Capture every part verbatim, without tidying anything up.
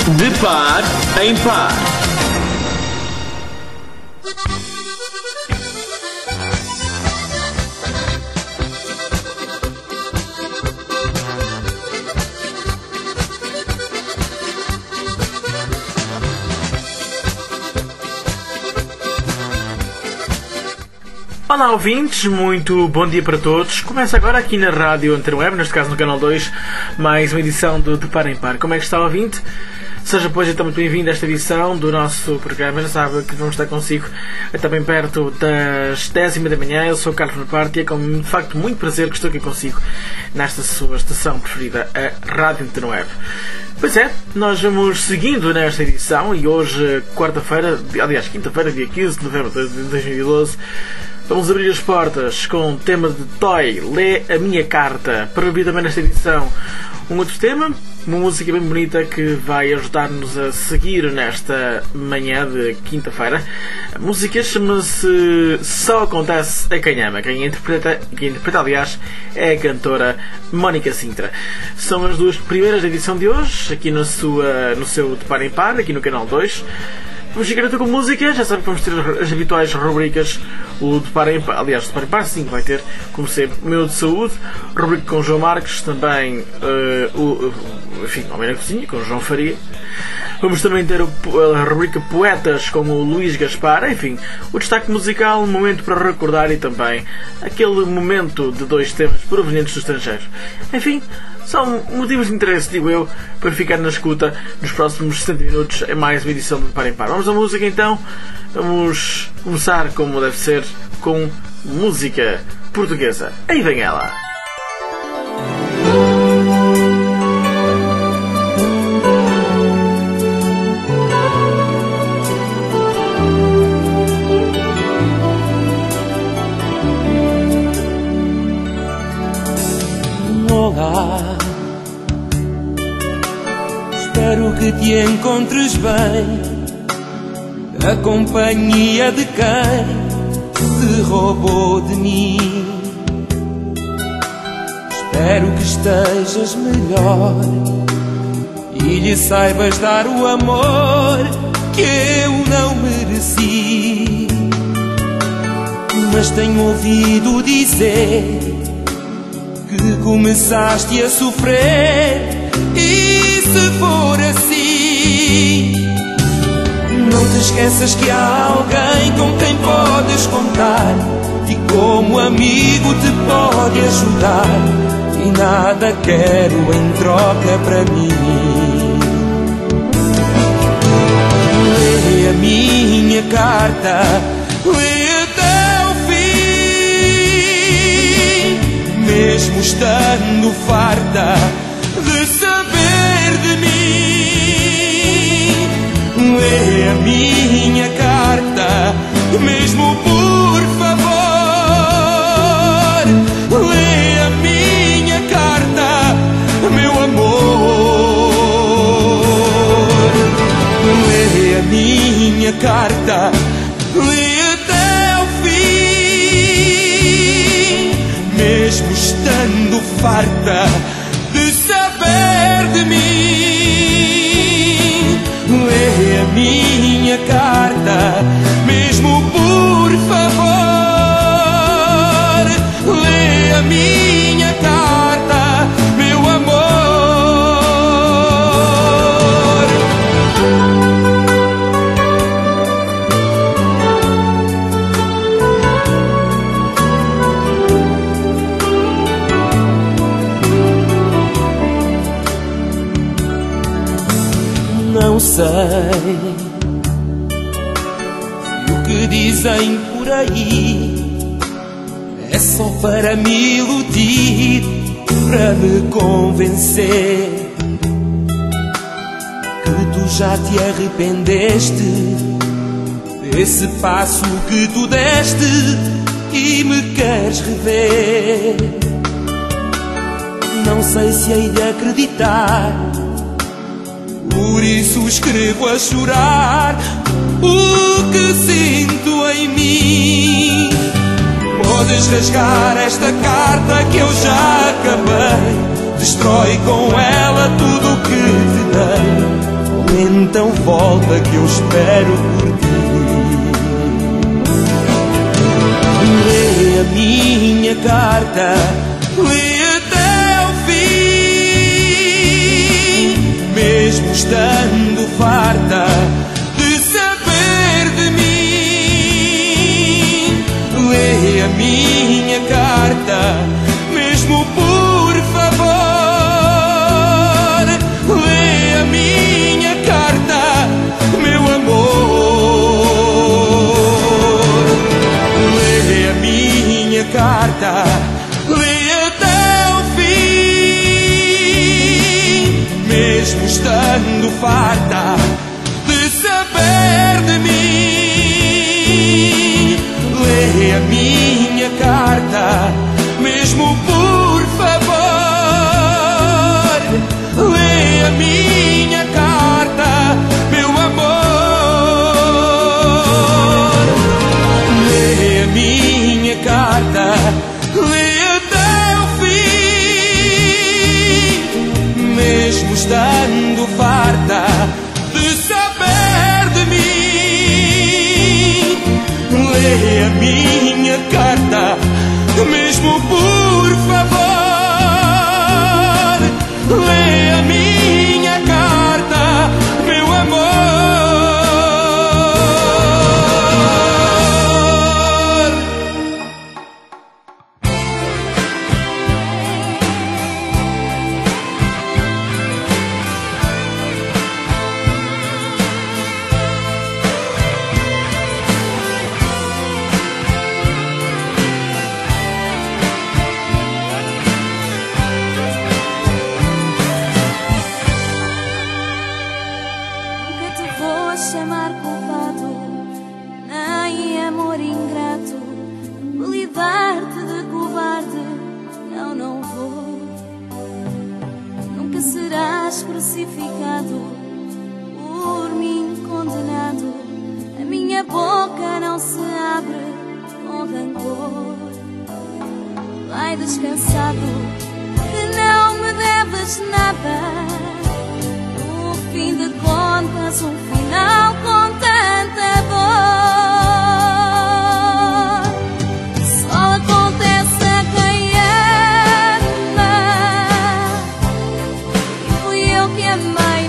De par em par. Olá ouvintes, muito bom dia para todos. Começa agora aqui na Rádio Antena Web, neste caso no Canal dois, mais uma edição do De Par em Par. Como é que está, ouvinte? Seja, pois, então muito bem-vindo a esta edição do nosso programa. Já sabe que vamos estar consigo até bem perto das dez e meia da manhã. Eu sou o Carlos Bonaparte e é com, de facto, muito prazer que estou aqui consigo nesta sua estação preferida, a Rádio Antena Web. Pois é, nós vamos seguindo nesta edição e hoje, quarta-feira, aliás, quinta-feira, dia quinze de novembro de dois mil e doze, vamos abrir as portas com o tema de Toy, Lê a Minha Carta, para ouvir também nesta edição um outro tema, uma música bem bonita que vai ajudar-nos a seguir nesta manhã de quinta-feira. A música chama-se Só Acontece a Quem Ama. Quem interpreta, quem interpreta, aliás, é a cantora Mónica Sintra. São as duas primeiras da edição de hoje, aqui na sua, no seu De Par em Par, aqui no Canal dois. Vamos chegar com música, já sabe que vamos ter as habituais rubricas, o De Par em Par, aliás, de Par em Par sim, vai ter, como sempre, o Meu de Saúde, rubrica com o João Marques, também uh, o, enfim, Homem na Cozinha, com o João Faria. Vamos também ter a rubrica Poetas com o Luís Gaspar, enfim, o destaque musical, um momento para recordar e também aquele momento de dois temas provenientes do estrangeiro. Enfim, são motivos de interesse, digo eu, para ficar na escuta nos próximos sessenta minutos em mais uma edição do Par em Par. Vamos à música então. Vamos começar, como deve ser, com música portuguesa. Aí vem ela. Olá, espero que te encontres bem, a companhia de quem te roubou de mim. Espero que estejas melhor e lhe saibas dar o amor que eu não mereci. Mas tenho ouvido dizer que começaste a sofrer, e se for assim, não te esqueças que há alguém com quem podes contar e como amigo te pode ajudar, e nada quero em troca para mim. Lê a minha carta, lê até o fim, mesmo estando farta de saber de mim. Lê a minha carta, mesmo por favor. Lê a minha carta, meu amor. Lê a minha carta, lê até o fim, mesmo estando farta de saber de mim. Lê a minha carta, mesmo por favor. Lê a minha carta, meu amor. Não sei se o que dizem por aí é só para me iludir, para me convencer que tu já te arrependeste desse passo que tu deste e me queres rever. Não sei se hei de acreditar, por isso escrevo a chorar o que sinto em mim. Podes rasgar esta carta que eu já acabei, destrói com ela tudo o que te dei. volta que eu espero por ti. Lê a minha carta, lê até ao fim, mesmo estando farta de saber de mim. Lê a minha carta, mesmo por favor. Lê a minha carta, meu amor. Lê a minha carta, lê até ao fim, mesmo estando farta de saber de mim. Lê a minha carta, mesmo por favor. Lê a minha carta, meu amor. Lê a minha carta, lê até o fim, mesmo estando farta de saber de mim. Lê a minha carta, mesmo por favor. Lê a minha carta, meu amor. Chamar culpado, nem amor ingrato, livrar-te de covarde, não, não vou. Nunca serás crucificado, por mim condenado. A minha boca não se abre com rancor. Vai descansado, que não me deves nada. No fim de contas, um final com tanta dor só acontece a quem ama. E fui eu que amei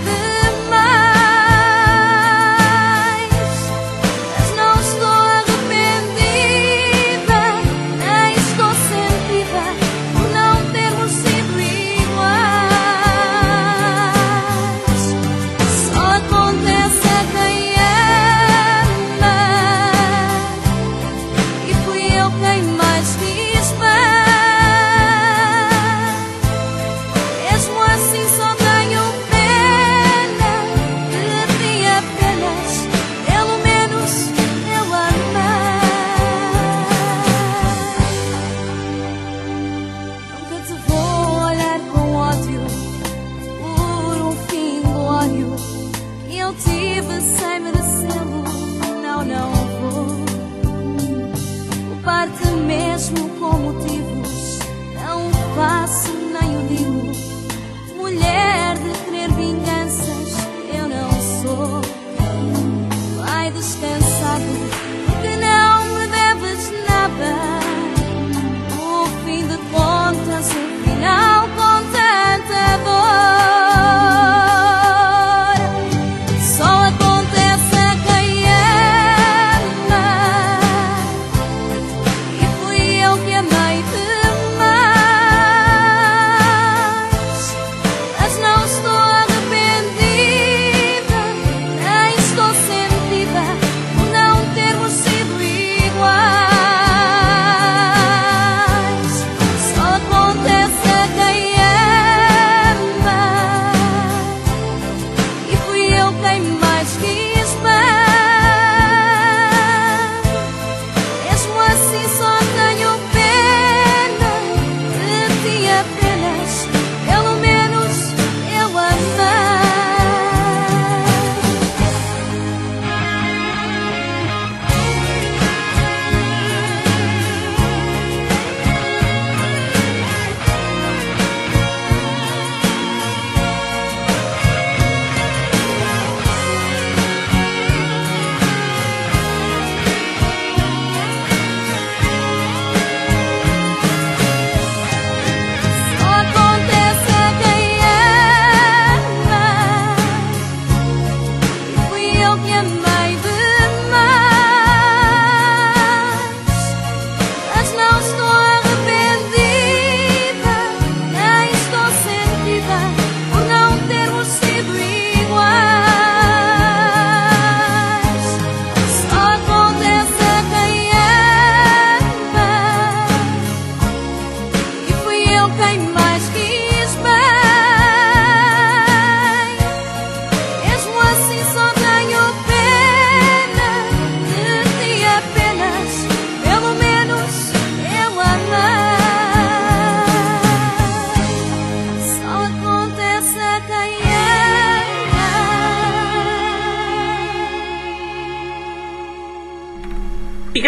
demais, mas não estou arrependida, nem estou sentida por não termos sido iguais.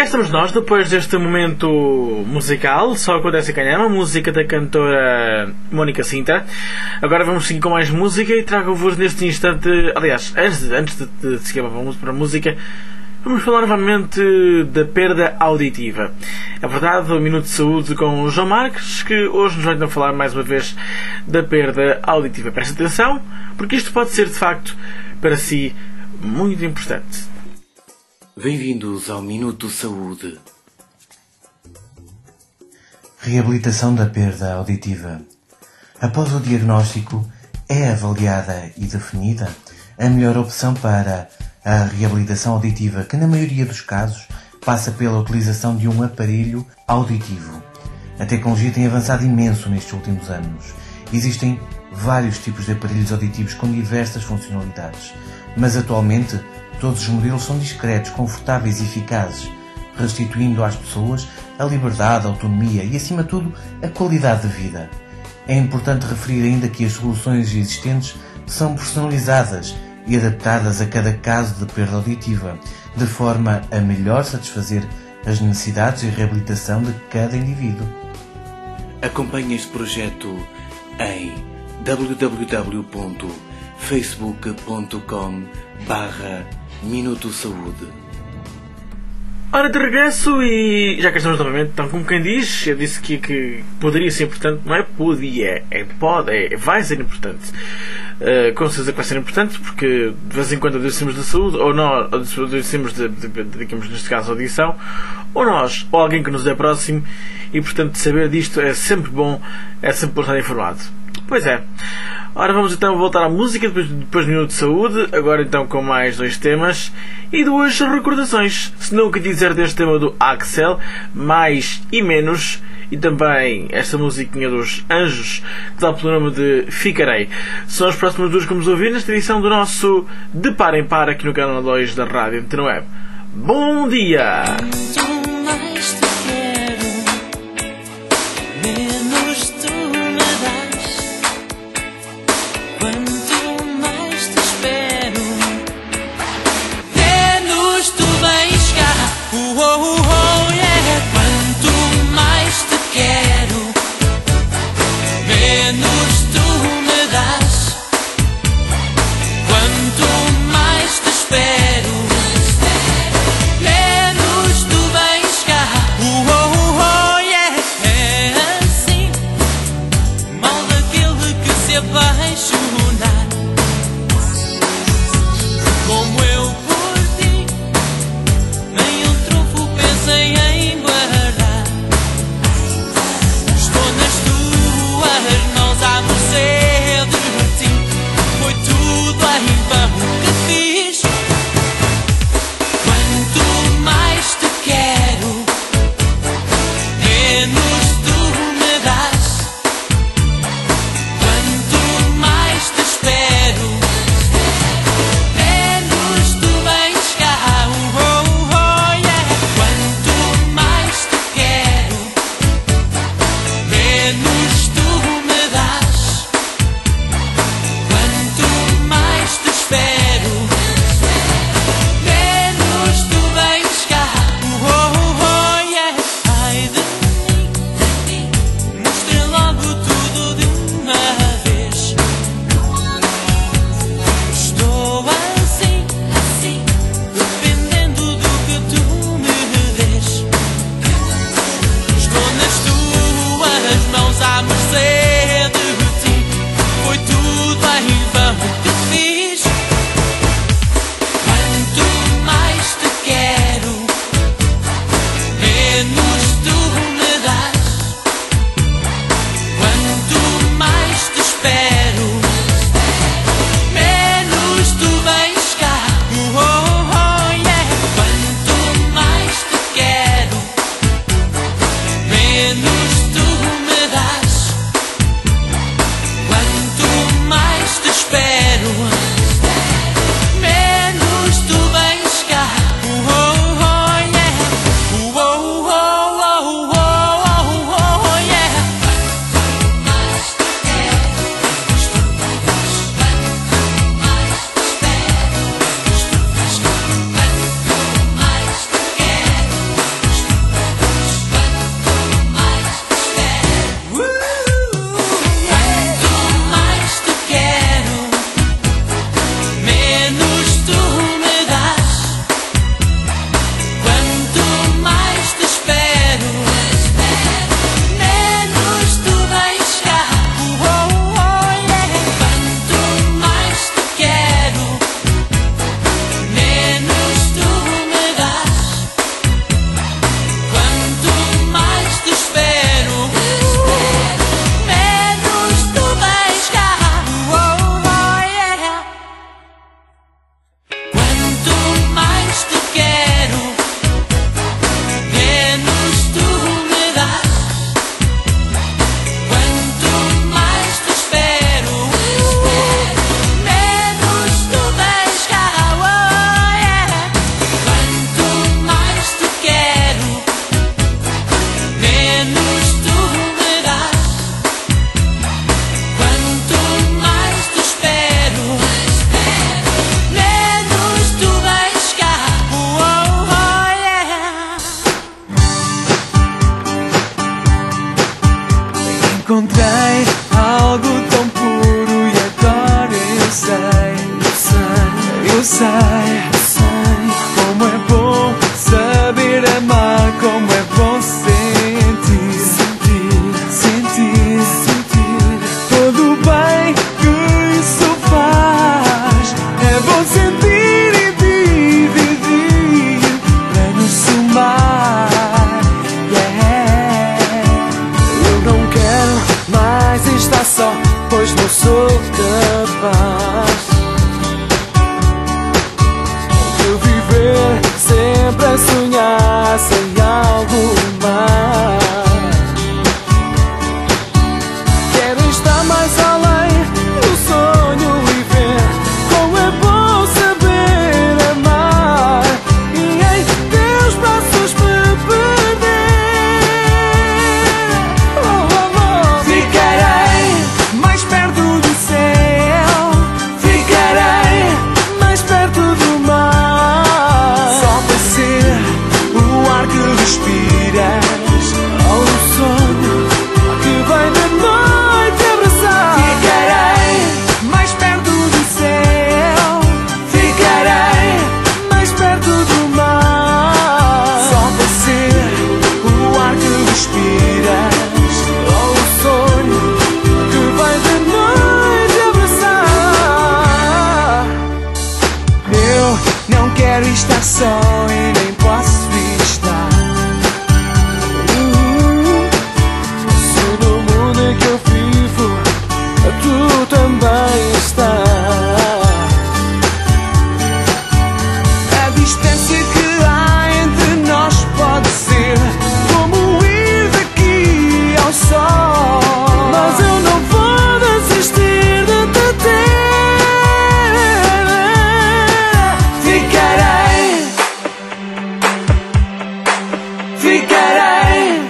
cá estamos nós, depois deste momento musical, só acontece em Canhama, música da cantora Mónica Sintra. Agora vamos seguir com mais música e trago-vos neste instante, aliás, antes, antes de, de seguir para a música, vamos falar novamente da perda auditiva. É verdade, o Minuto de Saúde com o João Marques, que hoje nos vai então falar mais uma vez da perda auditiva. Presta atenção, porque isto pode ser de facto, para si, muito importante. Bem-vindos ao Minuto Saúde. Reabilitação da perda auditiva. Após o diagnóstico, é avaliada e definida a melhor opção para a reabilitação auditiva, que na maioria dos casos passa pela utilização de um aparelho auditivo. A tecnologia tem avançado imenso nestes últimos anos. Existem vários tipos de aparelhos auditivos com diversas funcionalidades, mas atualmente todos os modelos são discretos, confortáveis e eficazes, restituindo às pessoas a liberdade, a autonomia e, acima de tudo, a qualidade de vida. É importante referir ainda que as soluções existentes são personalizadas e adaptadas a cada caso de perda auditiva, de forma a melhor satisfazer as necessidades e reabilitação de cada indivíduo. Acompanhe este projeto em w w w ponto facebook ponto com barra Minuto Saúde. Ora, de regresso, e já que estamos novamente, então, como quem diz, eu disse que, que poderia ser importante, não é podia, é pode, é, vai ser importante. Uh, com certeza que vai ser importante, porque de vez em quando adoecemos de saúde, ou nós adoecemos de, de, de, digamos, neste caso, audição, ou nós, ou alguém que nos é próximo, e portanto saber disto é sempre bom, é sempre bom estar informado. Pois é. Ora, vamos então voltar à música, depois, depois do Minuto de Saúde, agora então com mais dois temas e duas recordações. Se não o que dizer deste tema do Axel, Mais e Menos, e também esta musiquinha dos Anjos, que dá pelo nome de Ficarei. São as próximas duas que vamos ouvir nesta edição do nosso De Par em Par aqui no canal dois da Rádio Antena Web. Bom dia! Menos tu me das, quanto mais Eu sei, eu sei como é bom saber amar, como é bom sentir, sentir, sentir, sentir todo o bem que isso faz. É bom sentir e dividir para nos somar. Yeah. Eu não quero mais estar só, pois não sou capaz de viver sempre a sonhar sem algo mais. Quero estar mais além do sonho e ver como é bom saber amar e em teus braços me perder. Oh, oh, oh. Ficarei mais perto do céu, ficarei mais perto do mar, só para ser o ar que respiras ou o sonho que vem da noite abraçar. Ficarei mais perto do céu, ficarei mais perto do mar, só para ser o ar que respiras ou o sonho que vem da noite abraçar. Eu não quero estar só e nem posso estar. Uh, Se no mundo em que eu vivo tu também estás, a distância que há entre nós pode ser como ir daqui ao sol, mas eu não vou desistir de te ter. Ficarei, ficarei,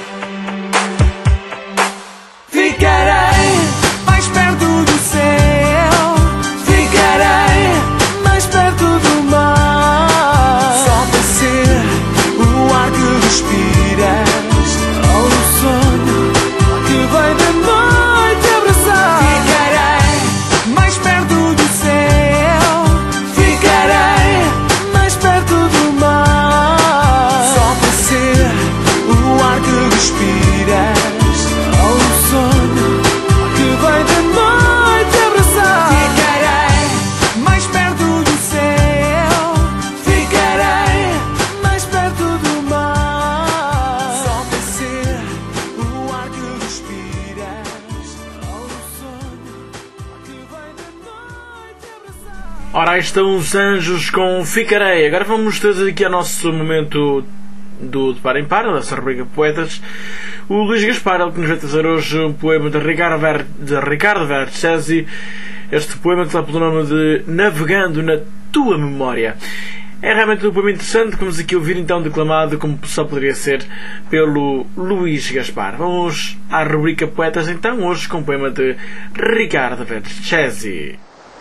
ficarei mais perto do céu, ficarei mais perto do mar, só para ser o ar que respiras ou o sonho que vem da noite abraçar. Ficarei mais perto do céu, ficarei mais perto do mar, só para ser o ar que respiras ou o sonho que vem da noite abraçar. Ficarei mais perto do céu, ficarei mais perto do mar, só para ser o ar que respiras ou o sonho que vem da noite abraçar. Ora, aí estão os Anjos com Ficarei. Agora vamos trazer aqui ao nosso momento do De Par em Par, dessa rubrica Poetas. O Luís Gaspar, ele que nos vai trazer hoje um poema de Ricardo, Ver, de Ricardo Vercesi. Este poema que está pelo nome de Navegando na Tua Memória. É realmente um poema interessante, que vamos aqui ouvir então declamado, como só poderia ser, pelo Luís Gaspar. Vamos à rubrica Poetas então, hoje com o poema de Ricardo Vercesi.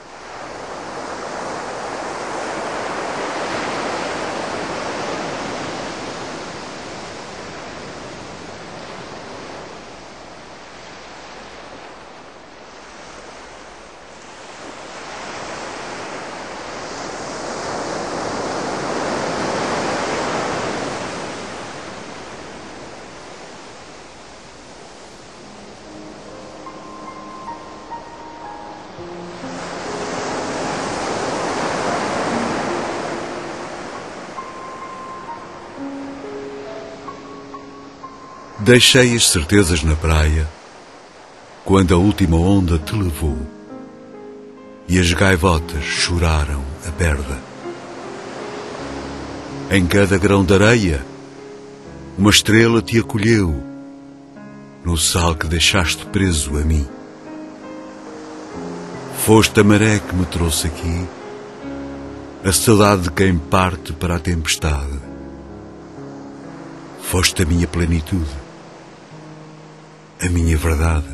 Deixei as certezas na praia quando a última onda te levou e as gaivotas choraram a perda. Em cada grão de areia uma estrela te acolheu no sal que deixaste preso a mim. Foste a maré que me trouxe aqui, a saudade de quem parte para a tempestade. Foste a minha plenitude, a minha verdade.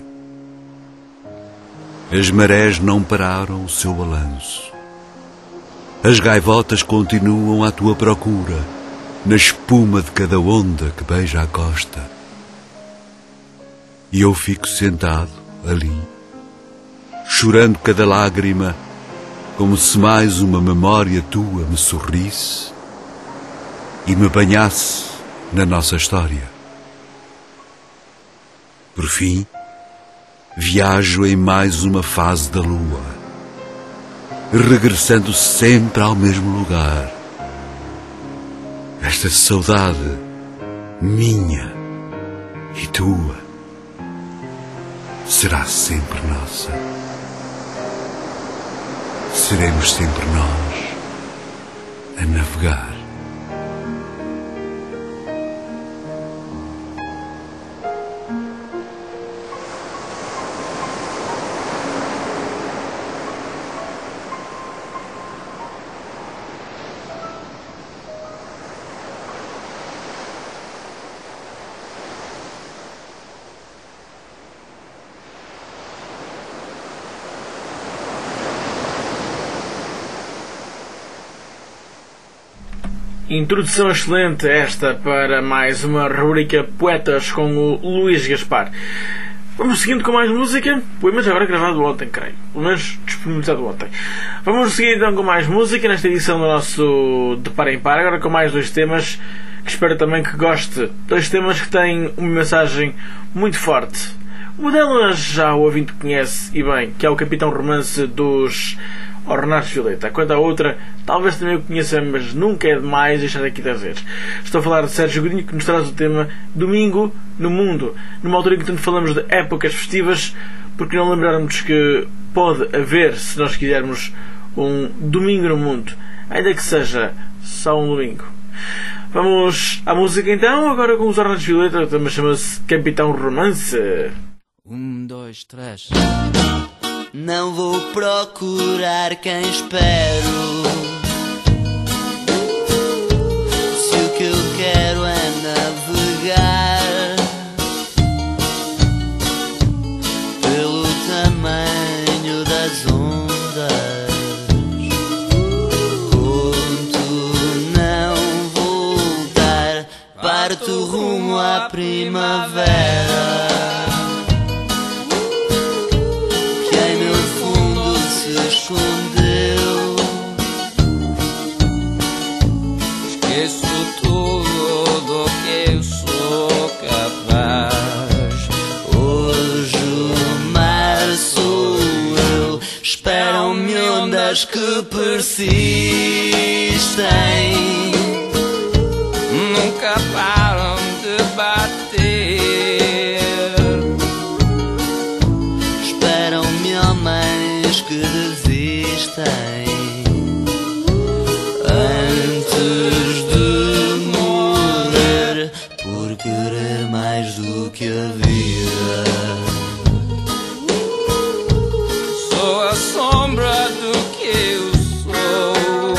As marés não pararam o seu balanço. As gaivotas continuam à tua procura, na espuma de cada onda que beija a costa. E eu fico sentado ali, chorando cada lágrima, como se mais uma memória tua me sorrisse e me banhasse na nossa história. Por fim, viajo em mais uma fase da lua, regressando sempre ao mesmo lugar. Esta saudade minha e tua será sempre nossa. Seremos sempre nós a navegar. Introdução excelente esta para mais uma rubrica Poetas com o Luís Gaspar. Vamos seguindo com mais música, poemas agora gravado ontem, creio, pelo menos disponibilizado ontem. Vamos seguir então com mais música nesta edição do nosso De Par em Par, agora com mais dois temas que espero também que goste. Dois temas que têm uma mensagem muito forte. Uma delas já o ouvinte conhece e bem, que é o Capitão Romance dos Ornatos Violeta. Quanto à outra, talvez também o conheça, mas nunca é demais deixar aqui de dizer. Estou a falar de Sérgio Godinho, que nos traz o tema Domingo no Mundo, numa altura em que tanto falamos de épocas festivas, porque não lembrarmos que pode haver, se nós quisermos, um domingo no mundo, ainda que seja só um domingo. Vamos à música então, agora com os Ornatos Violeta. O tema chama-se Capitão Romance. Um, dois, três. Não vou procurar quem espero, se o que eu quero é navegar pelo tamanho das ondas. Conto não voltar, parto rumo à primavera. Escondeu. Esqueço tudo do que eu sou capaz. Hoje o mar sou eu. Esperam-me ondas que persistem, nunca param de bater. Esperam-me homens que desistem antes de morrer por querer mais do que a vida. Sou a sombra do que eu sou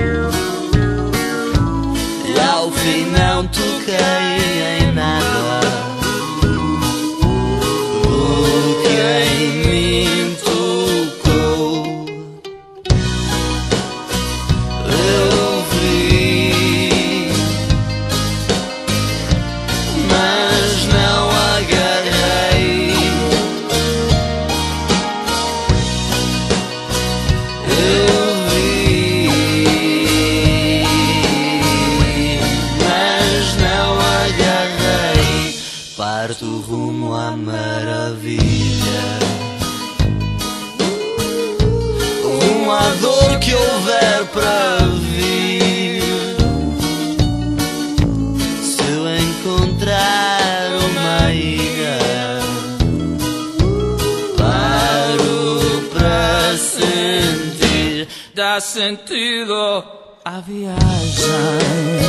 e ao fim não toquei em nada do que em mim tocou. Eu vi, mas não agarrei. Eu vi, mas não agarrei. Parto rumo à maravilha, rumo à dor que houver para vir. Se eu encontrar uma ilha, paro para sentir. Dá sentido à viagem,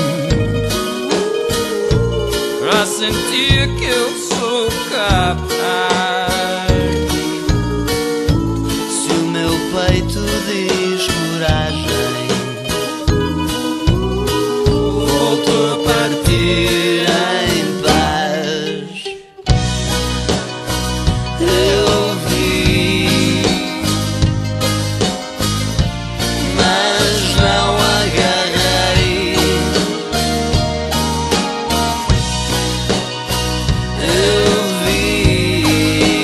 para sentir que eu sou capaz. Se o meu peito diz coragem, volto a partir em paz. Eu vi, mas não agarrei. Eu vi,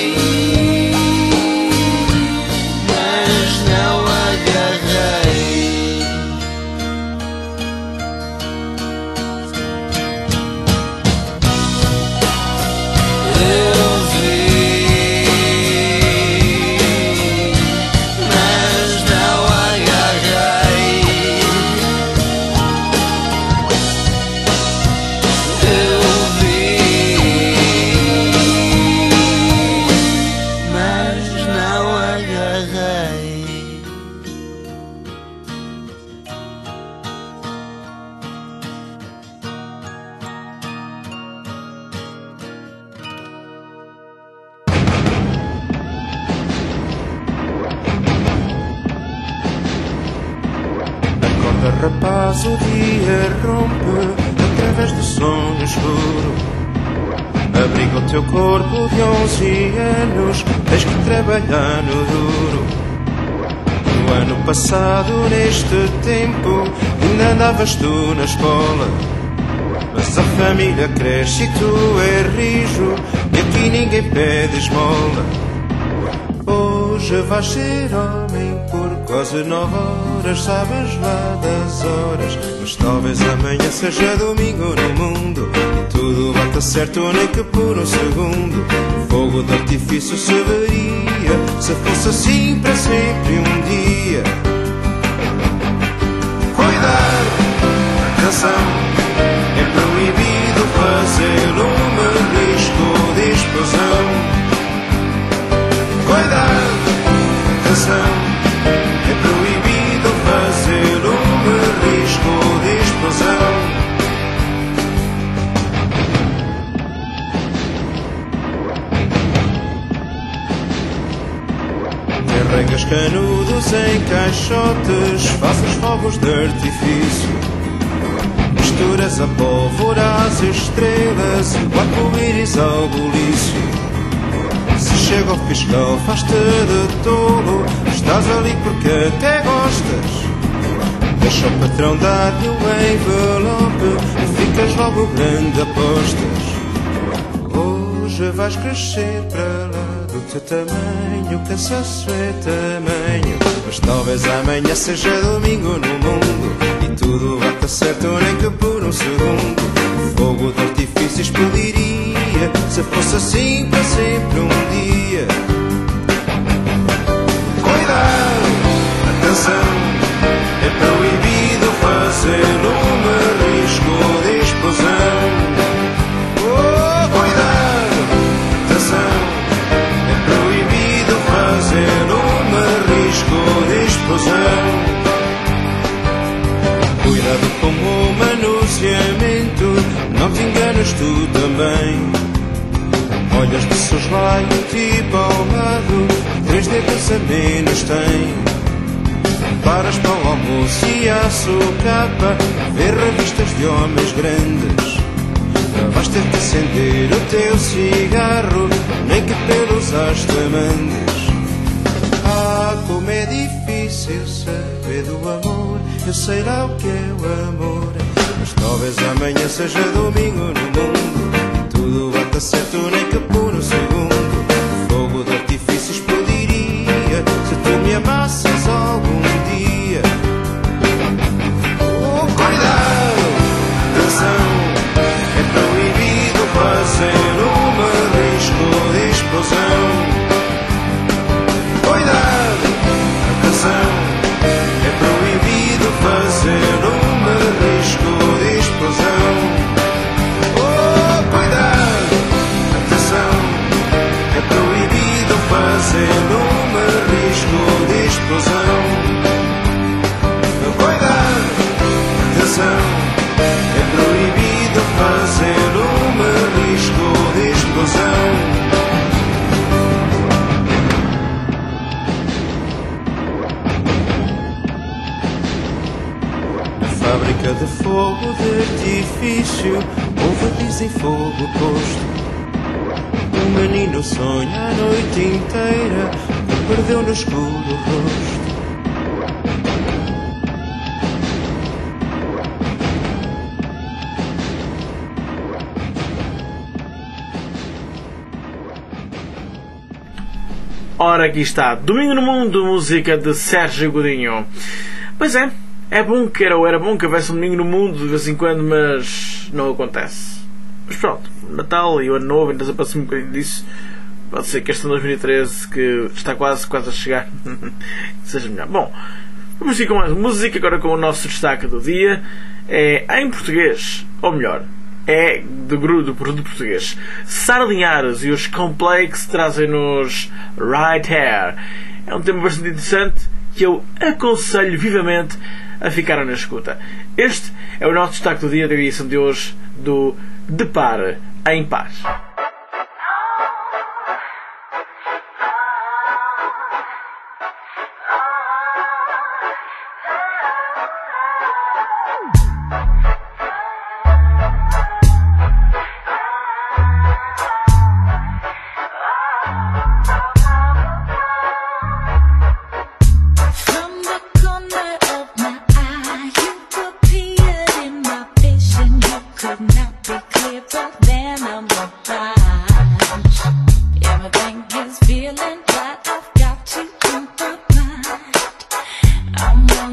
cada rapaz o dia rompe através do sonho escuro. Abriga o teu corpo de onze anos, tens que trabalhar no duro. No ano passado, neste tempo, ainda andavas tu na escola. Mas a família cresce e tu és rijo, e aqui ninguém pede esmola. Hoje vais ser homem por quase nove horas, sabes lá das horas. Mas talvez amanhã seja domingo no mundo e tudo bata certo nem que por um segundo. Fogo de artifício se veria se fosse assim para sempre um dia. Cuidado, atenção, é proibido fazer uma risco de explosão. Cuidado, atenção, é proibido fazer um risco de explosão. Carregas canudos em caixotes, fazes fogos de artifício. Misturas a pólvora às estrelas, o arco-íris ao bulício. Se chega ao fiscal faz-te de tolo, estás ali porque até gostas. Deixa o patrão dar-lhe um envelope e ficas logo grande apostas. Hoje vais crescer para lá do teu tamanho, cansaço é tamanho. Mas talvez amanhã seja domingo no mundo e tudo bata certo nem que por um segundo. Fogo de artifício explodiria se fosse assim para sempre um dia. Cuidado, atenção, é proibido fazer um risco de explosão. Oh, cuidado, atenção, é proibido fazer um risco de explosão. Cuidado com o manuseamento, não te enganas tu também. Olhas de soslaio tipo ao lado, três dedos a menos tem. Paras para o almoço e a socapa, ver revistas de homens grandes. Vais ter que acender o teu cigarro, nem que pelos as te mandes. Ah, como é difícil saber do amor, eu sei lá o que é o amor. Mas talvez amanhã seja domingo no mundo, tudo bata certo nem que por um segundo. Fogo de artifício explodiria se tu me amasses algum dia. Oh, cuidado, atenção, é proibido fazer um risco de explosão. Cuidado, atenção, é proibido fazer um risco de explosão. Fazer um risco de explosão. Cuidado, atenção, é proibido fazer um risco de explosão. Na fábrica de fogo de artifício houve, dizem, fogo posto. Um menino sonha a noite inteira e perdeu no escuro o rosto. Ora, aqui está, Domingo no Mundo, música de Sérgio Godinho. Pois é, é bom que era, era bom que houvesse um Domingo no Mundo de vez em quando, mas não acontece. Mas pronto, o Natal e o Ano Novo, ainda se passa um bocadinho disso. Pode ser que este ano dois mil e treze, que está quase, quase a chegar, seja melhor. Bom, vamos ir com mais música, agora com o nosso destaque do dia. É em português, ou melhor, é do grupo do produto português. Sara Linhares e os Complex trazem-nos Right Hair. É um tema bastante interessante que eu aconselho vivamente a ficar na escuta. Este é o nosso destaque do dia da edição de hoje do De Par em Par.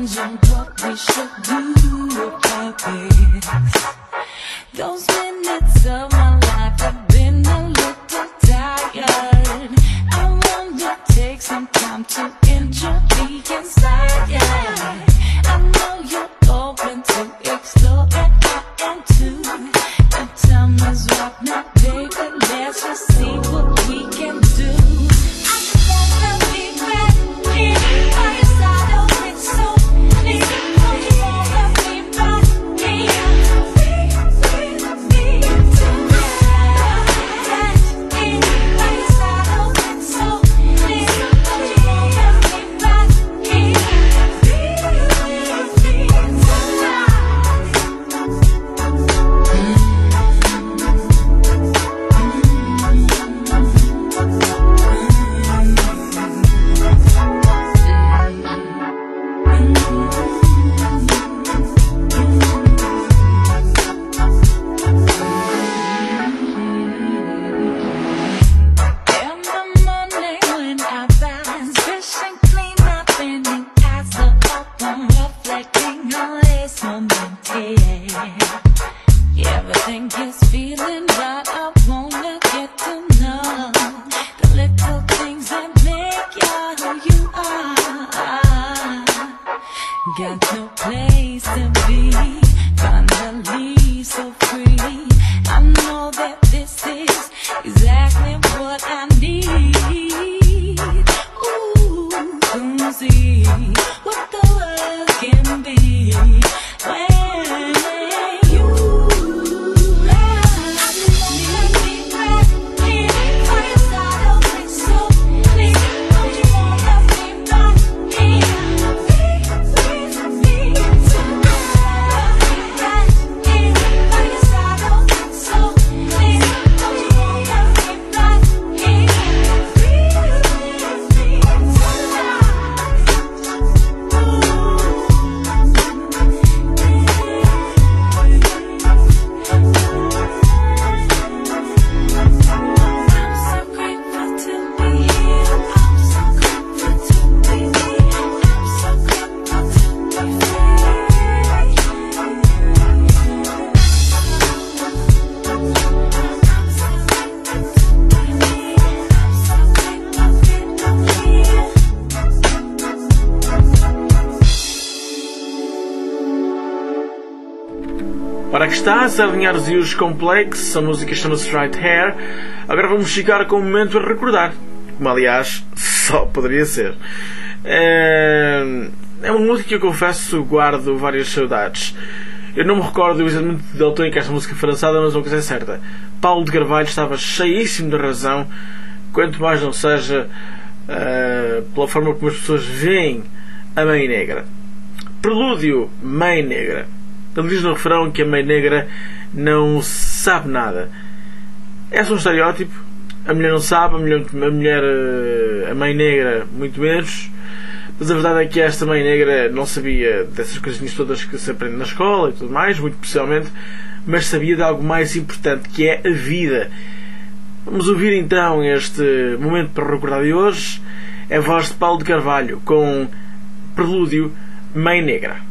wondering what we should do about this. Those minutes of my life have been a little tired. I want to take some time to enjoy being inside, yeah. I know you're open to explore and I am too. The time is right now, baby, let's just see what we can do. I just wanna be back here by your side, oh it's so neat. Oh, you wanna be back here, be with me tonight. Here by your side, oh it's so neat. Oh, you wanna be back here, be with me tonight. In the morning when I rise, fishing clean my bending eyes are open, reflecting on this moment, yeah. Everything is feeling right. I wanna get to know the little things that make you who you are. Got no place to be, finally so free. I know that this is exactly what I need. Ooh, come see what the world can be when you lie. I just wanna be back here by your side, oh it's so neat. Don't you wanna be back here, be with me tonight. Back here by your side, oh it's so neat. Don't you wanna be back here, be with me tonight. I'm so grateful to be here. I'm so grateful to be me. I'm so grateful to be Ora que estás a alinhar os Ios Complex, a música chama-se Right Hair. Agora vamos ficar com um momento a recordar, como aliás só poderia ser. É, é uma música que eu confesso guardo várias saudades. Eu não me recordo exatamente da altura em que esta música foi lançada, mas uma coisa é certa: Paulo de Carvalho estava cheíssimo de razão, quanto mais não seja uh, pela forma como as pessoas veem a Mãe Negra. Prelúdio, Mãe Negra. Ele diz no refrão que a Mãe Negra não sabe nada. É só um estereótipo. A mulher não sabe, a mulher, a, mulher, a Mãe Negra muito menos. Mas a verdade é que esta Mãe Negra não sabia dessas coisinhas todas que se aprende na escola e tudo mais, muito especialmente, mas sabia de algo mais importante, que é a vida. Vamos ouvir então este momento para recordar de hoje. É a voz de Paulo de Carvalho com Prelúdio, Mãe Negra.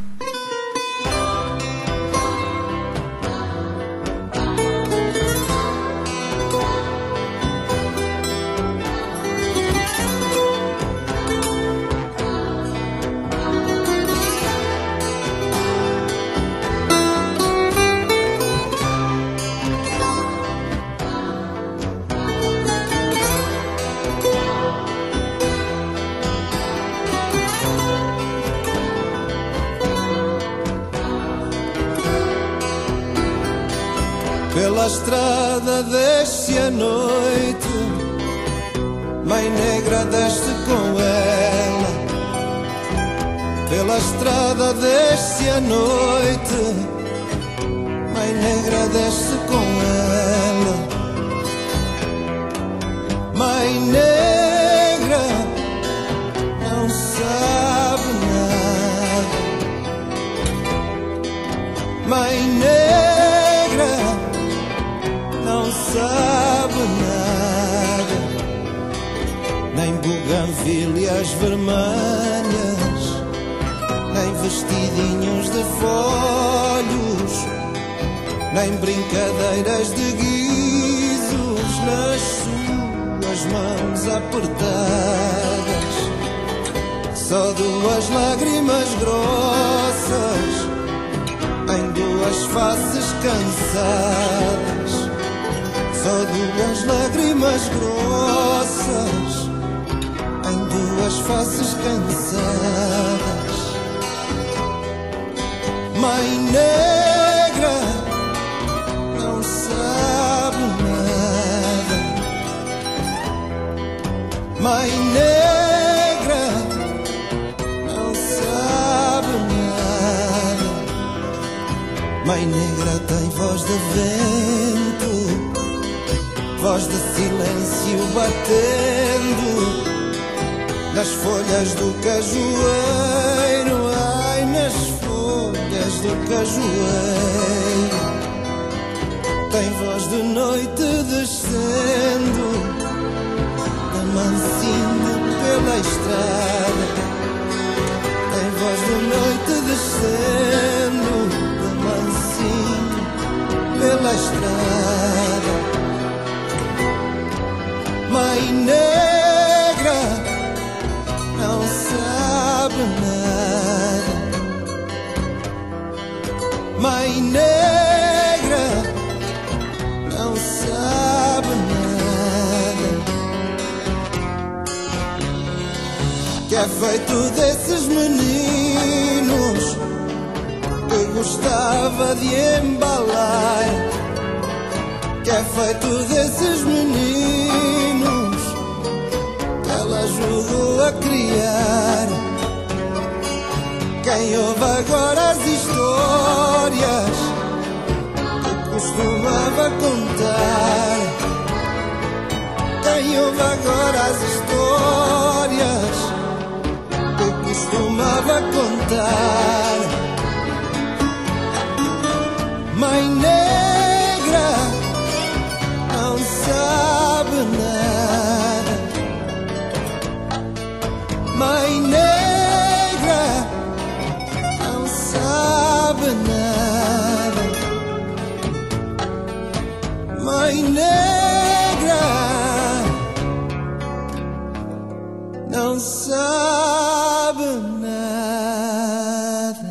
Pela estrada desce a noite, Mãe Negra desce com ela. Pela estrada desce a noite, Mãe Negra desce com ela. Mãe Negra não sabe nada. Mãe Negra não sabe nada, nem buganvilhas vermelhas, nem vestidinhos de folhos, nem brincadeiras de guizos nas suas mãos apertadas. Só duas lágrimas grossas em duas faces cansadas. Só duas lágrimas grossas em duas faces cansadas. Mãe negra não sabe nada. Mãe negra não sabe nada. Mãe negra tem voz de vento, voz de silêncio batendo nas folhas do cajueiro. Ai, nas folhas do cajueiro. Tem voz de noite descendo da mansinho pela estrada. Tem voz de noite descendo da mansinho pela estrada. Mãe negra não sabe nada. Mãe negra não sabe nada. Que é feito desses meninos que gostava de embalar? Que é feito desses meninos que ela ajudou a criar? Quem ouve agora as histórias que costumava contar? Quem ouve agora as histórias que costumava contar? Mãe negra não sabe nada. Mãe negra não sabe nada. Mãe negra não sabe nada.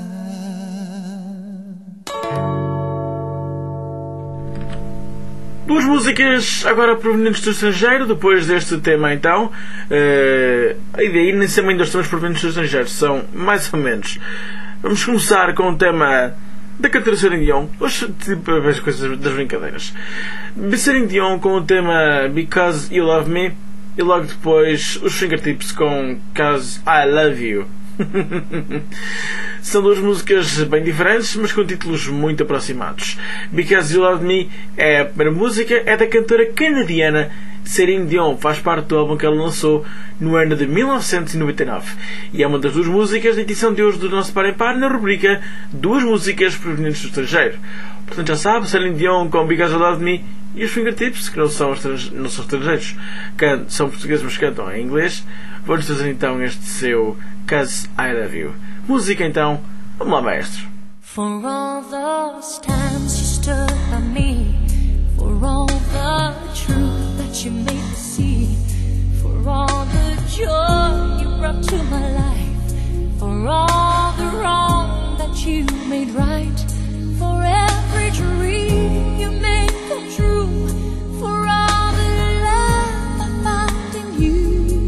Duas músicas agora provenientes do estrangeiro. Depois deste tema, então, uh, a ideia nem sempre ainda estamos provenientes do estrangeiro, são mais ou menos. Vamos começar com o tema da cantora Celine Dion. Hoje, tipo, as coisas das brincadeiras. Celine Dion com o tema Because You Love Me, e logo depois os Fingertips com Cause I Love You. São duas músicas bem diferentes, mas com títulos muito aproximados. Because You Love Me é a primeira música, é da cantora canadiana Celine Dion, faz parte do álbum que ela lançou no ano de mil novecentos e noventa e nove e é uma das duas músicas da edição de hoje do nosso Par em Par, na rubrica Duas Músicas Provenientes do Estrangeiro. Portanto, já sabe, Celine Dion com Because You Love Me e os Fingertips, que não são, não são estrangeiros, can, são portugueses, mas cantam em inglês. Vou-lhes trazer então este seu Cause I Love You. Música então, vamos lá, maestro. For all those times you stood by me, for all the truth that you made me see, for all the joy you brought to my life, for all the wrong that you made right, for every dream you made come true, for all the love I found in you,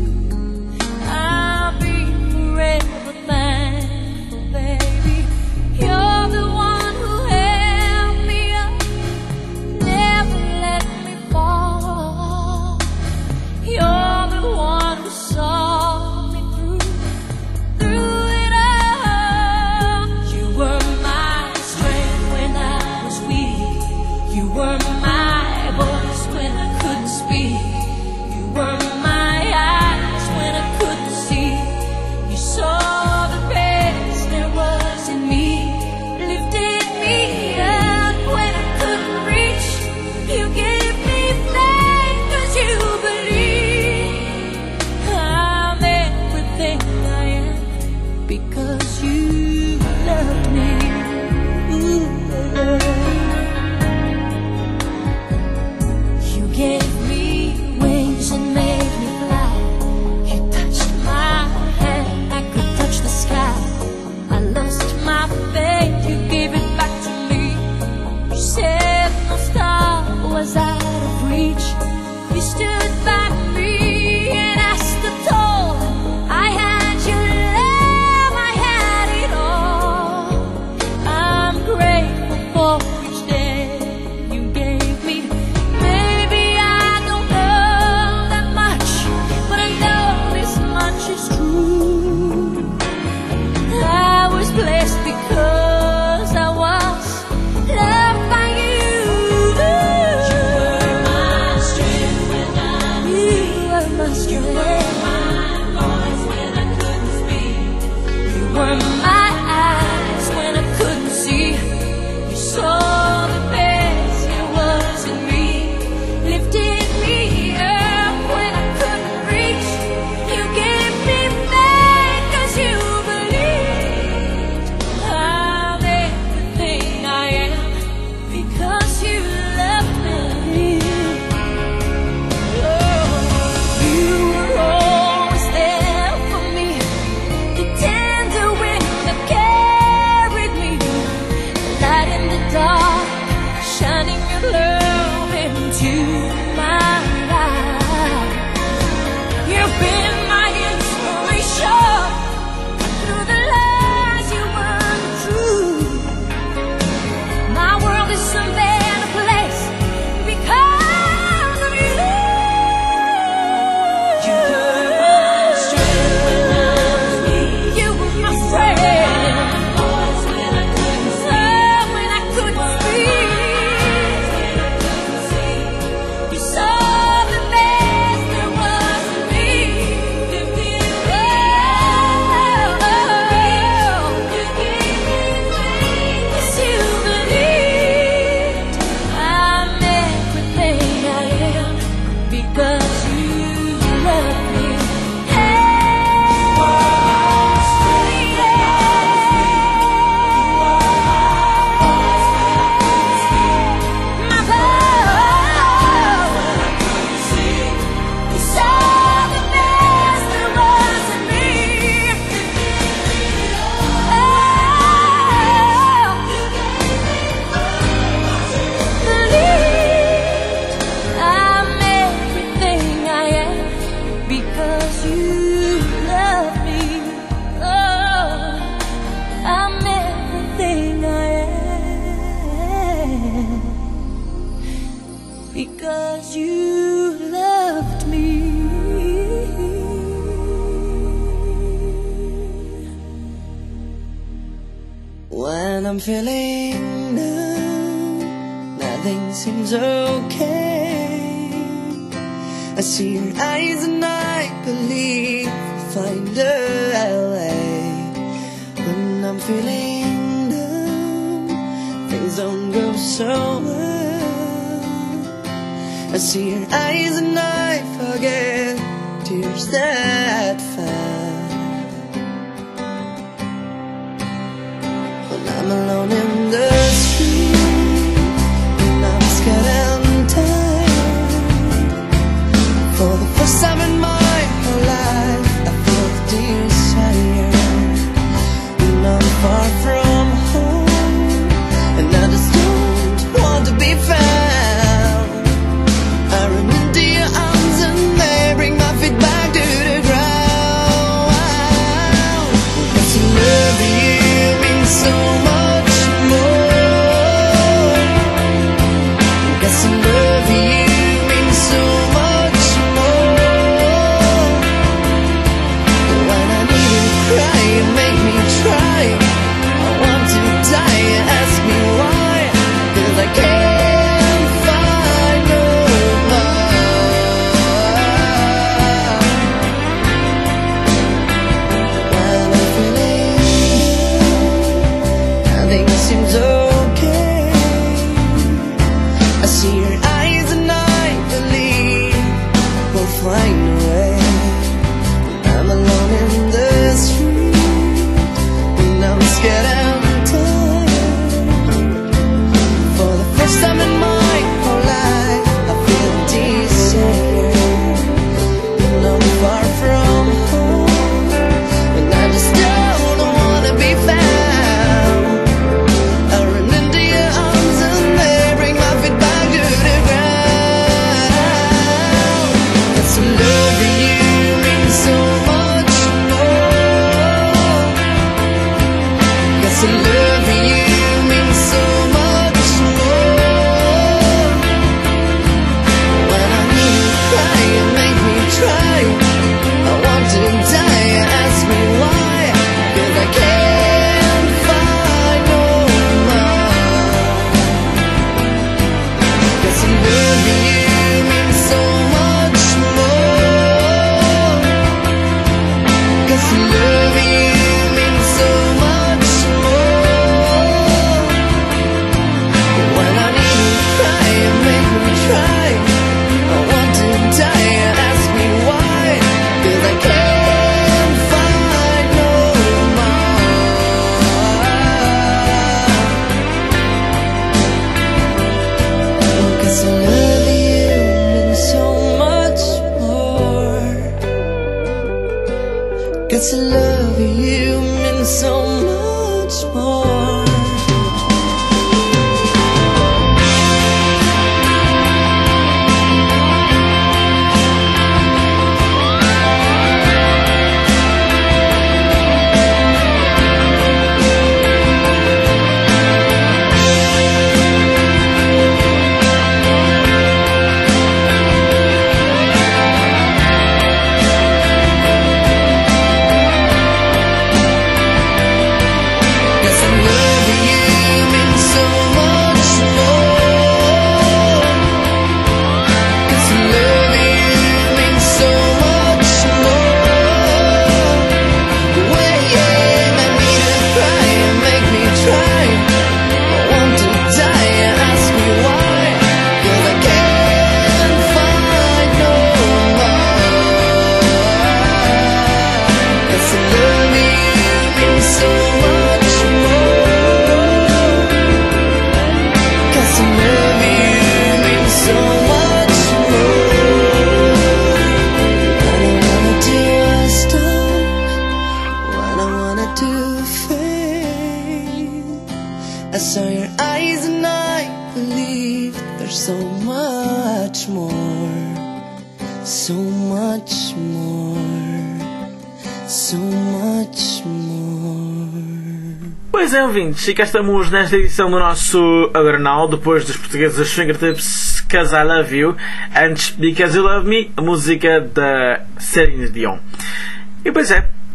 I'll be forever thankful, baby. You're the one who held me up, never let me fall. You're the one who saw me through, through it all. You were my strength when I was weak. You were my voice when I couldn't speak. You were my eyes when I couldn't see. You saw the best there was in me, lifted me up when I couldn't reach. You gave me faith 'cause you believe I'm everything I am because you When I'm feeling down, nothing seems okay. I see your eyes and I believe I'll find a way. When I'm feeling down, things don't go so well. I see your eyes and I forget tears that fell. When I'm alone in the street, and I'm scared and tired, for the first time in my whole life I feel desire. And I'm far from home, and I just don't want to be found. I run into your arms and they bring my feet back to the ground. Cause I love you means so much more. Cause I love you means so much more. When I need to cry, you make me try. I want to die, you ask me why. Cause I can't find no seems okay. I see your eyes and I believe we'll find a way. I'm alone in the street, and I'm scared and tired. For the first time in my whole life I feel desire. And I'm far from home, and I just don't wanna be found. To love you means so much more. When I need to cry, you make me try. I want to die, you ask me why. Cause I can't find no more. Cause to love you means so much more. Cause to love you means so much more. Cause to love you means so much more. I saw your eyes and I believe there's so much more, so much more, so much more. Pois é, ouvintes, e cá estamos nesta edição do nosso Adrenal, depois dos portugueses Fingertips, Cause I Love You, antes Because You Love Me, a música da Celine Dion. E pois é,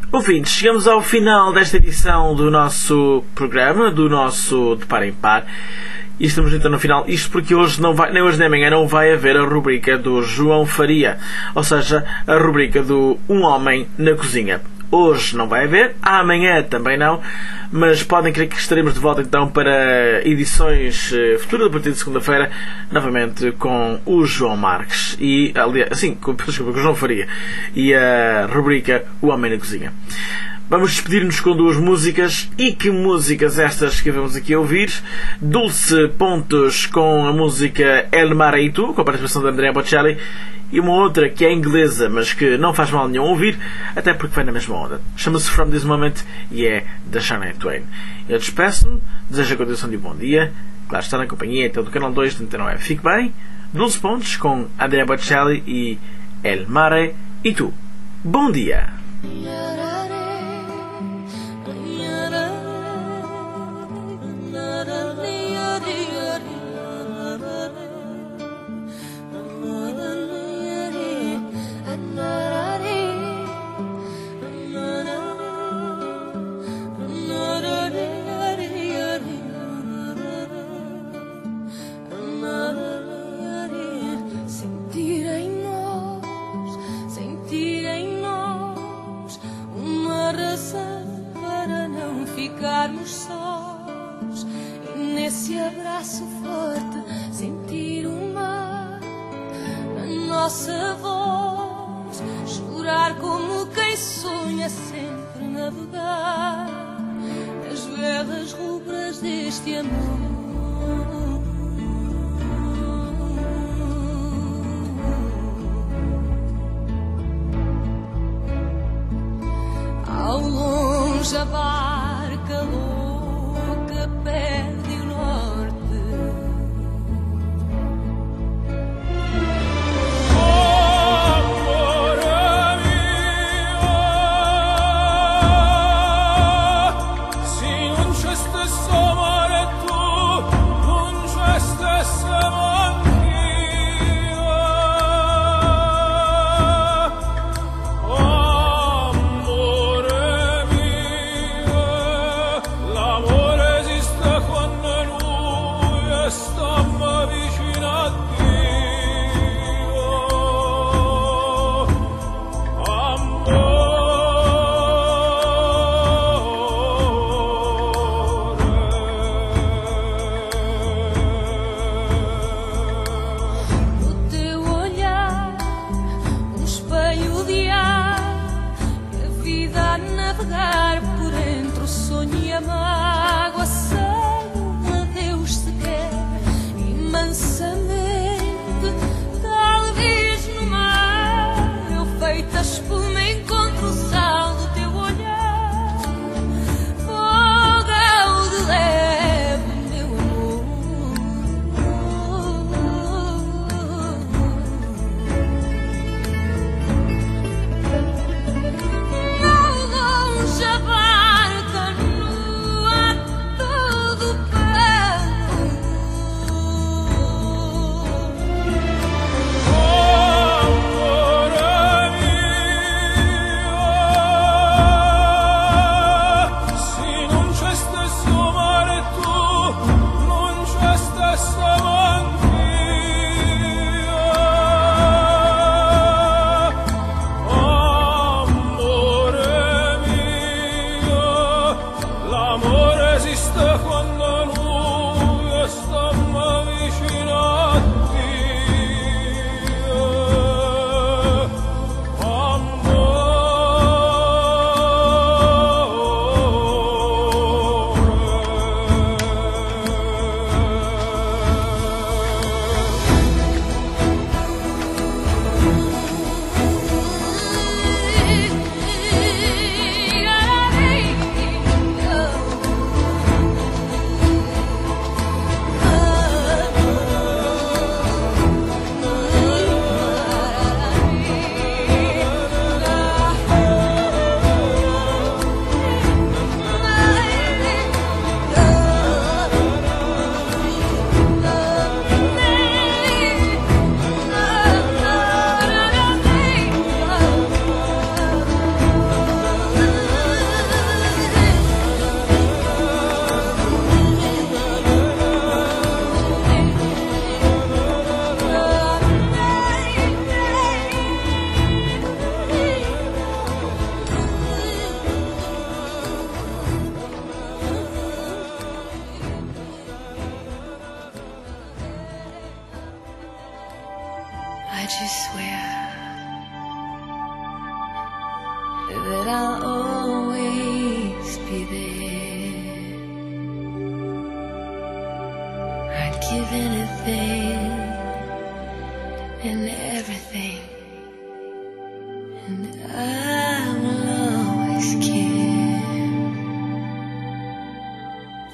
Ouvintes, chegamos ao final desta edição do nosso programa, do nosso De Par em Par. E estamos então no final. Isto porque hoje não vai, nem hoje nem amanhã não vai haver a rubrica do João Faria. Ou seja, a rubrica do Um Homem na Cozinha. Hoje não vai haver, amanhã também não, mas podem crer que estaremos de volta então para edições futuras a partir de segunda-feira, novamente com o João Marques e, aliás, assim, com, desculpa, com o João Faria e a rubrica O Homem na Cozinha. Vamos despedir-nos com duas músicas. E que músicas estas que vamos aqui ouvir? Dulce Pontos com a música El Mare e Tu, com a participação de Andrea Bocelli, e uma outra que é inglesa, mas que não faz mal nenhum ouvir, até porque vem na mesma onda. Chama-se From This Moment e é da Shania Twain. Eu despeço-me, desejo a continuação de um bom dia. Claro, está na companhia então do Canal dois de Antena Web. Fique bem. Dulce Pontos com Andrea Bocelli e El Mare e Tu. Bom dia. Ficarmos sós e nesse abraço forte sentir o mar na nossa voz, chorar como quem sonha sempre navegar nas velas rubras deste amor. Ao longe a barca louca perde o norte. Amore mio, se non c'è stesso amore tu, non c'è stesso anch'io. Amore mio, l'amore esiste quando lui sta vicino a Dio. No teu olhar, um espelho de ar, e a vida a navegar por entre o sonho e a mágoa. Sei um adeus se quer e mansamente, talvez no mar, eu feita espuma encontro o sal do teu olhar. Fogo de leve, meu amor. Ao longe a barca nua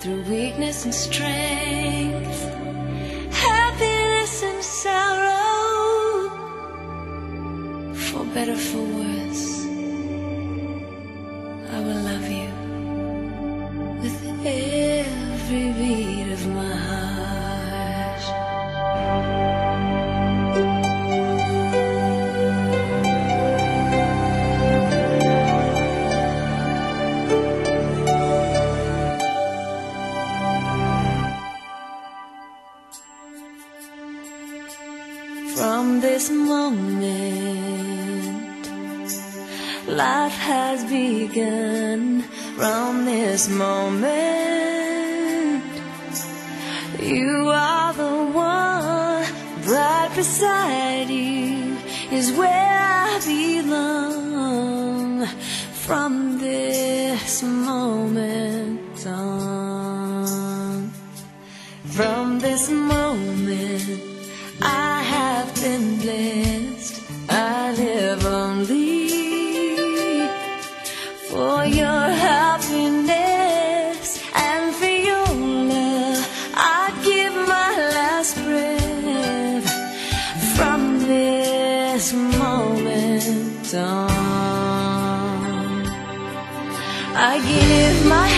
through weakness and strength, happiness and sorrow, for better, for worse, I will love you with every beat of my heart. From this moment, life has begun. From this moment, you are the one. Right beside you is where I belong. From this moment on, from this moment, I have been blessed. I live only for your happiness and for your love. I'd give my last breath. From this moment on, I give my